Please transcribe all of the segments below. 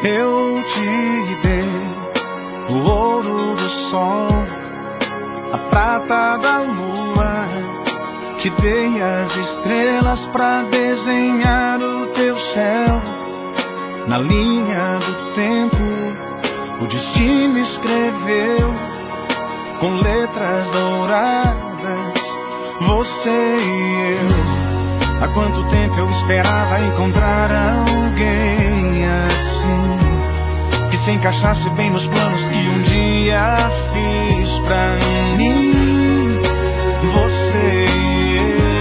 Eu te dei o ouro do sol, a prata da lua, te dei as estrelas pra desenhar o teu céu. Na linha do tempo, o destino escreveu com letras douradas, você e eu. Há quanto tempo eu esperava encontrar alguém assim, que se encaixasse bem nos planos que um dia fiz pra mim. Você e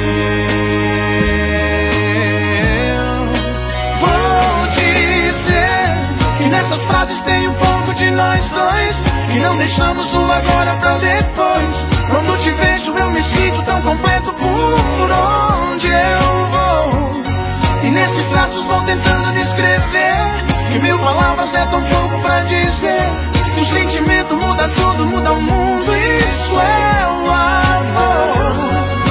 eu. Vou dizer que nessas frases tem um pouco de nós dois, que não deixamos o agora pra depois. Quando te vejo eu me sinto tão completo por onde eu vou, e nesses traços vou tentando descrever que mil palavras é tão pouco pra dizer que o sentimento muda tudo, muda o mundo. Isso é o amor.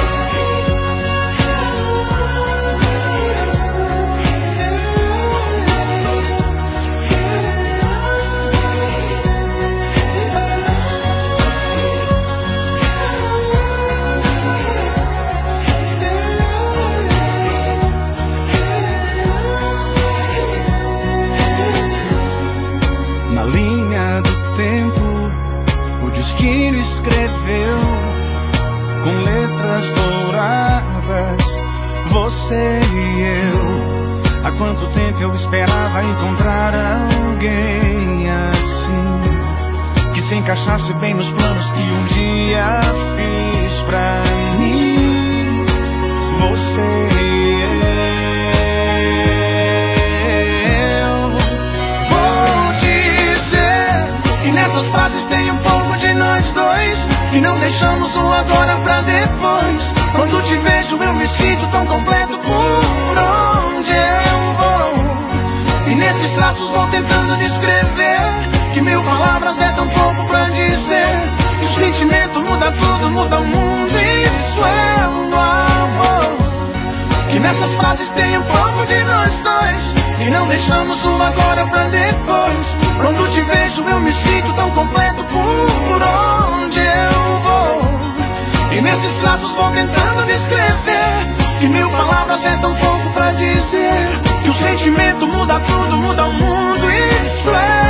Na linha do tempo, o destino escreveu com letras douradas, você e eu. Há quanto tempo eu esperava encontrar alguém assim, que se encaixasse bem nos planos que um dia fiz pra mim. Você e eu. Vou dizer que nessas frases tem um pouco de nós dois, que não deixamos o agora pra depois. Quando te vejo eu me sinto tão completo por onde eu vou, e nesses traços vou tentando descrever que mil palavras é tão pouco pra dizer que o sentimento muda tudo, muda o mundo. Isso é o amor. Que nessas frases tem um pouco de nós dois, que não deixamos o agora pra depois. Quando te vejo eu me sinto tão completo por onde eu vou, e nesses traços vou tentando descrever que mil palavras é tão pouco pra dizer que o sentimento muda tudo, muda o mundo. Isso é